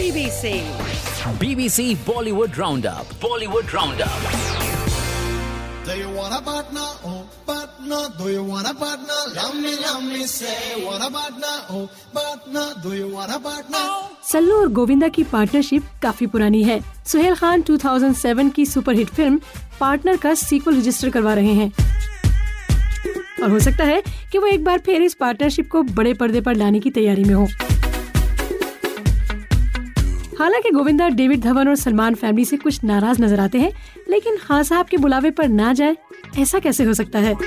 BBC Bollywood Roundup. Bollywood Roundup. Do you want a partner? Oh, partner. Do you want a partner? Love me, say. Want a partner? Oh, partner. Do you want a partner? Sallu और गोविंदा की partnership काफी पुरानी है। सुहेल खान 2007 की superhit film partner का sequel register करवा रहे हैं और हो सकता है कि वो एक बार फिर इस पार्टनरशिप को बड़े पर्दे पर लाने की तैयारी में हो। हालांकि गोविंदा डेविड धवन और सलमान फैमिली से कुछ नाराज नजर आते हैं, लेकिन खान साहब के बुलावे पर ना जाए, ऐसा कैसे हो सकता है?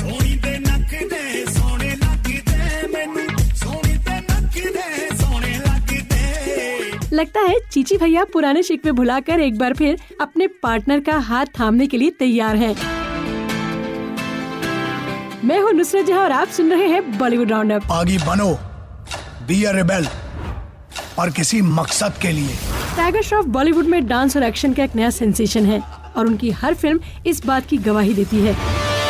लगता है चीची भैया पुराने शिकवे भुलाकर एक बार फिर अपने पार्टनर का हाथ थामने के लिए तैयार हैं। मैं हूँ नुसरत जहां और आप सुन रहे हैं बॉलीवुड राउंडअप। आगे बनो, बी अ रेबेल, और किसी मकसद के लिए। टाइगर श्रॉफ बॉलीवुड में डांस और एक्शन का एक नया सेंसेशन है और उनकी हर फिल्म इस बात की गवाही देती है।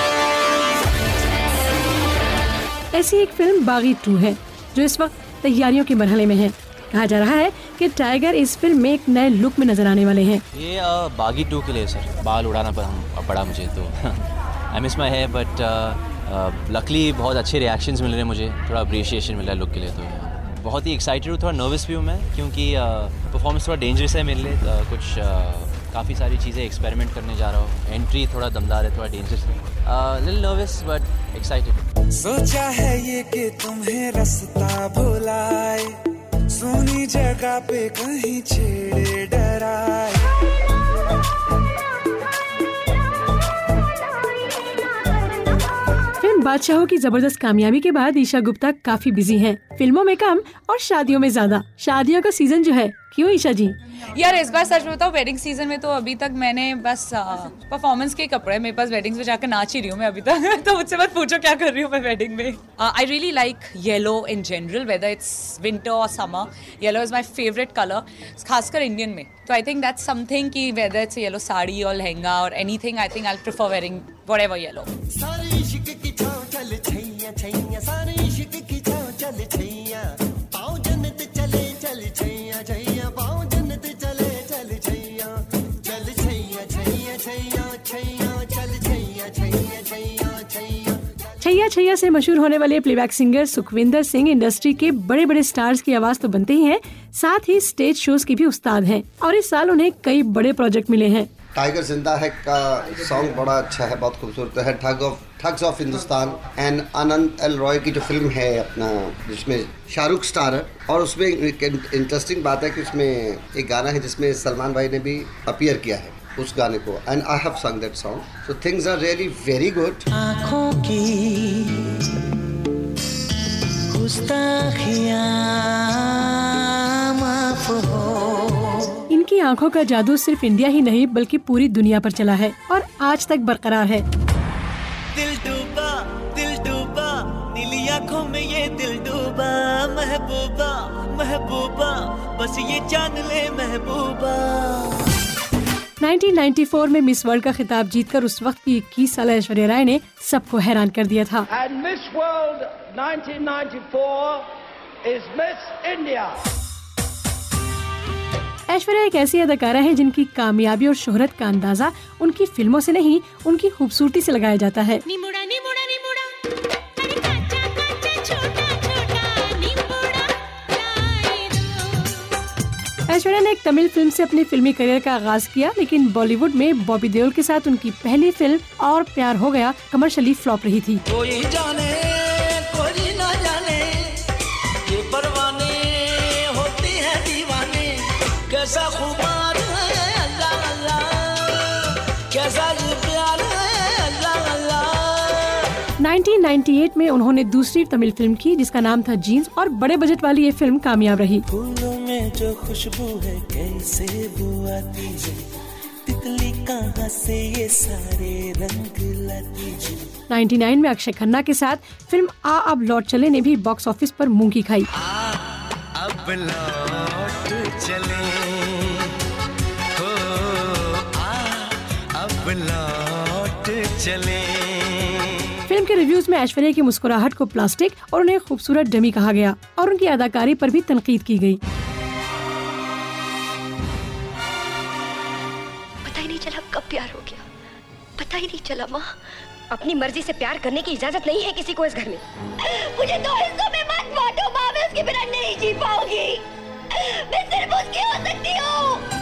ऐसी एक फिल्म बागी 2 है जो इस वक्त तैयारियों के मरहले में है। कहा जा रहा है कि टाइगर इस फिल्म में एक नए लुक में नजर आने वाले हैं। ये बागी 2 के लिए सर बाल उड़ाना पड़ा मुझे, तो I miss my hair, but luckily बहुत अच्छे रिएक्शंस मिल रहे हैं मुझे, थोड़ा अप्रिशिएशन मिल रहा है लुक के लिए। तो बहुत ही एक्साइटेड हूँ, थोड़ा नर्वस भी हूँ मैं, क्योंकि परफॉर्मेंस थोड़ा डेंजरस है मेरे लिए। कुछ काफ़ी सारी चीज़ें एक्सपेरिमेंट करने जा रहा हूँ। एंट्री थोड़ा दमदार है, थोड़ा डेंजरस है, लिटिल नर्वस बट एक्साइटेड। सोचा है ये कि तुम्हें रास्ता भुलाए, सोनी जगह पे कहीं छेड़े डराए। फिल्म बादशाहों की जबरदस्त कामयाबी के बाद ईशा गुप्ता काफी बिजी हैं, फिल्मों में कम और शादियों में ज्यादा। शादियों का सीजन जो है, क्यों ईशा जी? यार इस बार सच में बताओ, वेडिंग सीजन में तो अभी तक मैंने बस परफॉर्मेंस के कपड़े मेरे पास वेडिंग्स में जाकर नाच ही रही हूँ मैं अभी तक। तो मुझसे मत पूछो क्या कर रही हूँ मैं वेडिंग में। I really like yellow in general, whether it's winter और summer. Yellow is my favourite colour, खासकर इंडियन में। तो आई थिंक दैट्स समथिंग कि वेदर इट्स येलो साड़ी और लहंगा और anything, I think I prefer wearing whatever yellow. Chaiyya Chaiyya से मशहूर होने वाले playback singer Sukhwinder Singh industry के बड़े बड़े स्टार्स की आवाज तो बनते ही हैं, साथ ही स्टेज शोज के भी उस्ताद हैं और इस साल उन्हें कई बड़े प्रोजेक्ट मिले हैं। टाइगर जिंदा है का सॉन्ग बड़ा अच्छा है, बहुत खूबसूरत है। Thugs of Hindostan and Aanand L Rai की जो फिल्म है अपना, जिसमें शाहरुख स्टार है, और उसमें एक इंटरेस्टिंग बात है कि उसमें एक गाना है जिसमें सलमान भाई ने भी अपीयर किया है उस गाने को, and I have song that song, so things are really very good. आँखों की गुस्ताखियां माफ हो। इनकी आंखों का जादू सिर्फ इंडिया ही नहीं बल्कि पूरी दुनिया पर चला है और आज तक बरकरार है। दिल डूबा नीली आँखों में ये दिल डूबा, महबूबा महबूबा बस ये जान ले महबूबा। 1994 में मिस वर्ल्ड का खिताब जीतकर उस वक्त की 21 साल ऐश्वर्या राय ने सबको हैरान कर दिया था। And Miss World 1994 is Miss India. Aishwarya एक ऐसी अदाकारा है जिनकी कामयाबी और शोहरत का अंदाजा उनकी फिल्मों से नहीं, उनकी खूबसूरती से लगाया जाता है। ऐश्वर्या ने एक तमिल फिल्म से अपनी फिल्मी करियर का आगाज किया, लेकिन बॉलीवुड में बॉबी देओल के साथ उनकी पहली फिल्म और प्यार हो गया कमर्शियली फ्लॉप रही थी। कोई जाने कोई ना जाने, ये परवाने होती है दीवाने, कैसा खुमार है अल्लाह अल्लाह, कैसा प्यार है अल्लाह अल्लाह। 1998 में उन्होंने दूसरी तमिल फिल्म की जिसका नाम था जीन्स, और बड़े बजट वाली ये फिल्म कामयाब रही। फूलों में जो खुशबू है कैसे वो आती है, तितली कहाँ से ये सारे रंग लाती है। 99 में अक्षय खन्ना के साथ फिल्म आ अब लौट चले ने भी बॉक्स ऑफिस पर मुंह की खाई। अब लौट चले हो, अब लौट चले। फिल्म के रिव्यूज में ऐश्वर्या की मुस्कुराहट को प्लास्टिक और उन्हें खूबसूरत डमी कहा गया और उनकी अदाकारी पर भी तनकीद की गई। ही नहीं चला माँ। अपनी मर्जी से प्यार करने की इजाजत नहीं है किसी को इस घर में। मुझे 2 हिस्सों में मत बांटो माँ, मैं उसके बिना नहीं जी पाऊंगी। मैं सिर्फ उसकी हो सकती हूँ।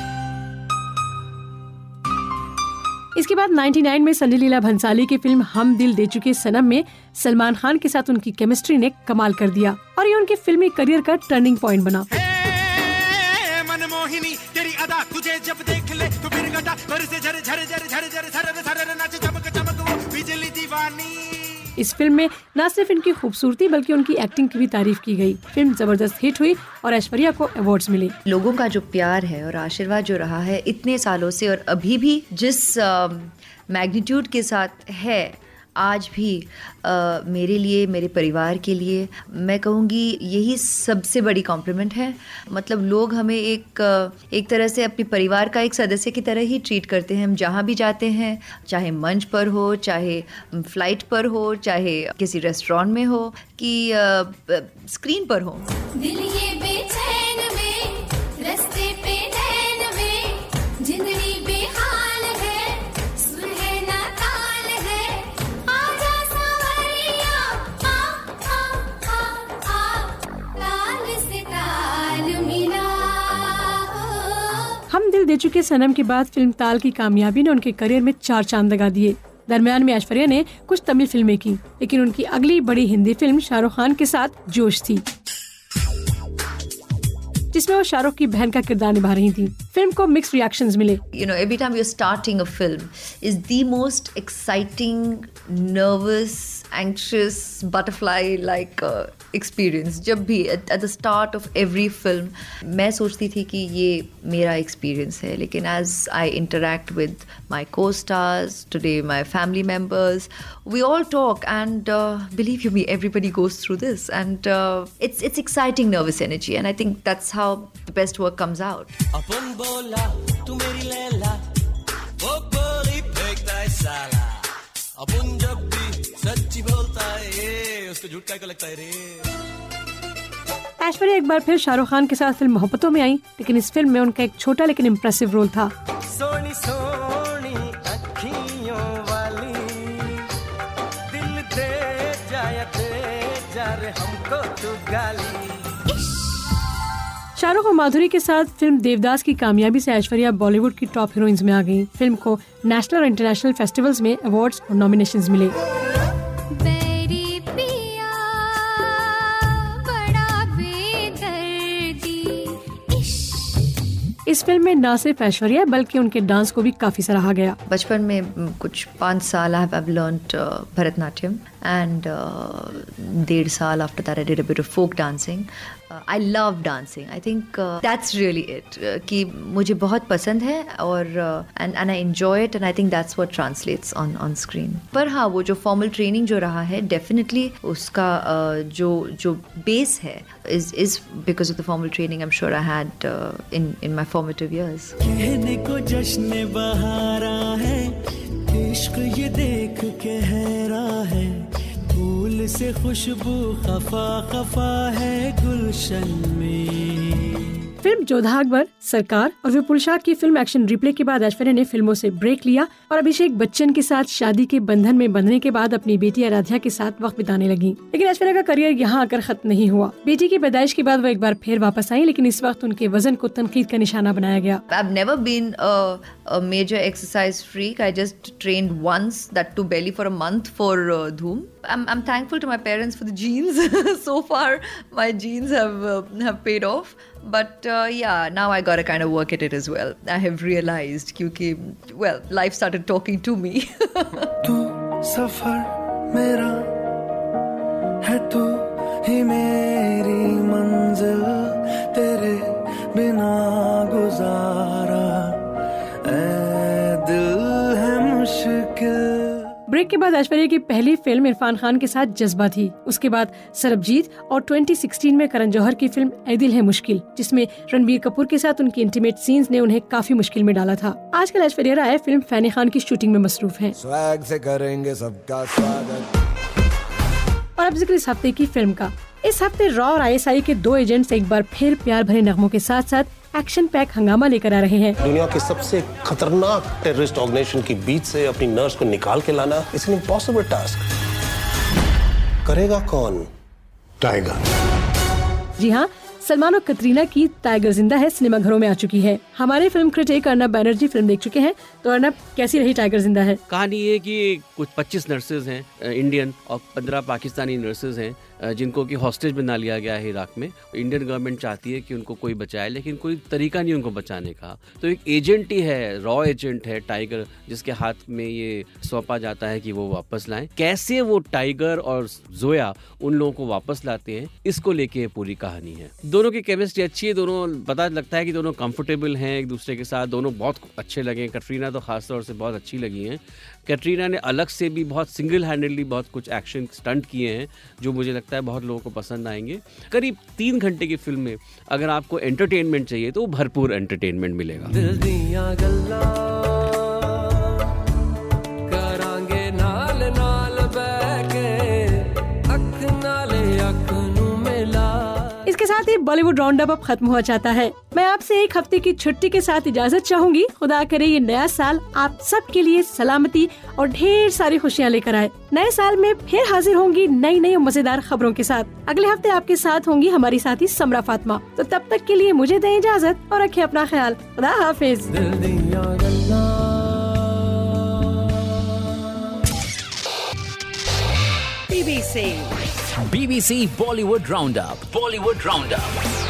इसके बाद 99 में संजय लीला भंसाली की फिल्म हम दिल दे चुके सनम में सलमान खान के साथ उनकी केमिस्ट्री ने कमाल कर दिया और ये उनके फिल्मी करियर का टर्निंग पॉइंट बना। मनमोहिनी तेरी अदा तुझे जब देख ले तो फिर गटा बरसे झर झर झर झर झर झर झर नाच चमक चमक वो बिजली दीवानी। इस फिल्म में न सिर्फ इनकी खूबसूरती बल्कि उनकी एक्टिंग की भी तारीफ की गई। फिल्म जबरदस्त हिट हुई और ऐश्वर्या को अवार्ड्स मिले। लोगों का जो प्यार है और आशीर्वाद जो रहा है इतने सालों से और अभी भी जिस मैग्नीट्यूड के साथ है आज भी मेरे लिए, मेरे परिवार के लिए, मैं कहूँगी यही सबसे बड़ी कॉम्प्लीमेंट है। मतलब लोग हमें एक तरह से अपने परिवार का एक सदस्य की तरह ही ट्रीट करते हैं। हम जहाँ भी जाते हैं, चाहे मंच पर हो, चाहे फ्लाइट पर हो, चाहे किसी रेस्टोरेंट में हो कि स्क्रीन पर हो। दिल ये बेचैन में, रस्ते पे नैन में, जिंदगी बेहाल है, सुर है ना ताल है, आजा सवरिया, ताल से ताल मिला। हम दिल दे चुके सनम के बाद फिल्म ताल की कामयाबी ने उनके करियर में 4 चांद लगा दिए। दरमियान में ऐश्वर्या ने कुछ तमिल फिल्में की, लेकिन उनकी अगली बड़ी हिंदी फिल्म शाहरुख खान के साथ जोश थी, जिसमें वो शाहरुख की बहन का किरदार निभा रही थी। फिल्म को मिक्स्ड रिएक्शंस मिले। Every time you're starting a film is the most exciting, nervous, anxious, butterfly-like experience. जब भी at the start of every film, मैं सोचती थी कि ये मेरा experience है, लेकिन as I interact with my co-stars, today my family members, we all talk and believe you me, everybody goes through this and it's exciting nervous energy and I think that's how the best work comes out. अपन बोला तू मेरी लैला, वो बोली फेंकता है साला। अपन जब भी सच्ची बोलता है उसको झूठ काहे को लगता है रे। ऐश्वर्या एक बार फिर शाहरुख खान के साथ फिल्म मोहब्बतों में आई, लेकिन इस फिल्म में उनका एक छोटा लेकिन इम्प्रेसिव रोल था। सोनी सोनी अखियों वाली, दिल दे जा रे हमको तू गाली। शाहरुख और माधुरी के साथ फिल्म देवदास की कामयाबी से ऐश्वर्या बॉलीवुड की टॉप हीरोइंस में आ गई। फिल्म को नेशनल और इंटरनेशनल फेस्टिवल्स में अवार्ड्स और नॉमिनेशंस मिले। इस फिल्म में न सिर्फ ऐश्वर्या बल्कि उनके डांस को भी काफी सराहा गया। बचपन में कुछ 5 साल I have learned Bharatnatyam and 1.5 साल after that I did a bit of folk dancing. I love dancing. I think that's really it. कि मुझे बहुत पसंद है और and I enjoy it and I think that's what translates on screen. पर हाँ, वो जो formal training जो रहा है definitely उसका जो base है is because of the formal training I'm sure I had in my formative years. कहने को जश्न बहारा है, इश्क ये देख के हैरा है, फूल से खुशबू खफा खफा है गुलशन में। फिल्म जोधा अकबर, सरकार और विपुल शाह की फिल्म एक्शन रिप्ले के बाद ऐश्वर्या ने फिल्मों से ब्रेक लिया और अभिषेक बच्चन के साथ शादी के बंधन में बंधने के बाद अपनी बेटी आराध्या के साथ वक्त बिताने लगी। लेकिन ऐश्वर्या का करियर यहाँ आकर खत्म नहीं हुआ। बेटी की पैदाइश के बाद वो एक बार फिर वापस आई, लेकिन इस वक्त उनके वजन को तनकीद का निशाना बनाया गया। I've never been a major exercise freak. I just trained once, that too barely for a month for Dhoom. I'm thankful to my parents for the genes. So far, my genes have paid off. But yeah, now I gotta kind of work at it as well. I have realized, क्योंकि well, life started talking to me. तू सफर मेरा है, तू ही मेरी मंजिल, तेरे बिना गुजारा ऐ दिल है मुश्किल। ब्रेक के बाद ऐश्वर्या की पहली फिल्म इरफान खान के साथ जज्बा थी। उसके बाद सरबजीत और 2016 में करण जौहर की फिल्म ऐ दिल है मुश्किल, जिसमें रणबीर कपूर के साथ उनकी इंटीमेट सीन्स ने उन्हें काफी मुश्किल में डाला था। आजकल ऐश्वर्या राय फिल्म फैनी खान की शूटिंग में मसरूफ हैं। स्वैग से करेंगे सबका स्वागत। और अब जिक्र इस हफ्ते की फिल्म का। इस हफ्ते रॉ और ISI के 2 एजेंट्स एक बार फिर प्यार भरे नगमों के साथ साथ एक्शन पैक हंगामा लेकर आ रहे हैं। दुनिया के सबसे खतरनाक टेररिस्ट ऑर्गेनाइजेशन के बीच से अपनी नर्स को निकाल के लाना इट्स एन इम्पॉसिबल टास्क। करेगा कौन? टाइगर। जी हाँ, सलमान और कटरीना की टाइगर जिंदा है सिनेमाघरों में आ चुकी है। हमारे film critic Arnab Banerjee film देख चुके हैं। तो अर्नब, कैसी रही टाइगर जिंदा है? कहानी ये कि कुछ 25 नर्सेज हैं इंडियन और 15 पाकिस्तानी नर्सेज हैं जिनको कि हॉस्टेज बना लिया गया है इराक में। इंडियन गवर्नमेंट चाहती है कि उनको कोई बचाए, लेकिन कोई तरीका नहीं उनको बचाने का। तो एक एजेंट ही है, रॉ एजेंट है टाइगर, जिसके हाथ में ये सौंपा जाता है कि वो वापस लाएं। कैसे वो टाइगर और जोया उन लोगों को वापस लाते हैं, इसको लेके पूरी कहानी है। दोनों की केमिस्ट्री अच्छी है, दोनों पता लगता है कि दोनों कंफर्टेबल हैं एक दूसरे के साथ, दोनों बहुत अच्छे लगे। कटरीना तो खास तौर से बहुत अच्छी लगी हैं। कटरीना ने अलग से भी बहुत सिंगल हैंडेडली बहुत कुछ एक्शन स्टंट किए हैं जो मुझे लगता है बहुत लोगों को पसंद आएंगे। करीब 3 घंटे की फिल्म में अगर आपको एंटरटेनमेंट चाहिए तो भरपूर एंटरटेनमेंट मिलेगा। दिल दियां गल्लां करांगे नाल नाल बैके अख नाले अख नू मिला। इसके साथ ही बॉलीवुड राउंड अप खत्म हुआ चाहता है। मैं आपसे एक हफ्ते की छुट्टी के साथ इजाजत चाहूंगी। खुदा करे ये नया साल आप सबके लिए सलामती और ढेर सारी खुशियां लेकर आए। नए साल में फिर हाजिर होंगी नई नई मजेदार खबरों के साथ। अगले हफ्ते आपके साथ होंगी हमारी साथी समरा फातिमा। तो तब तक के लिए मुझे दें इजाजत और रखें अपना ख्याल। खुदा हाफिज। BBC Bollywood Roundup. Bollywood Roundup.